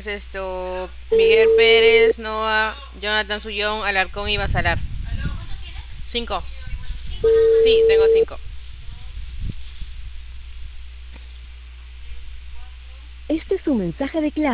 es esto, Miguel Pérez, Noah, Jonathan Sullón, Alarcón y Basalar. Cinco. Sí, tengo cinco. Este es un mensaje de clave.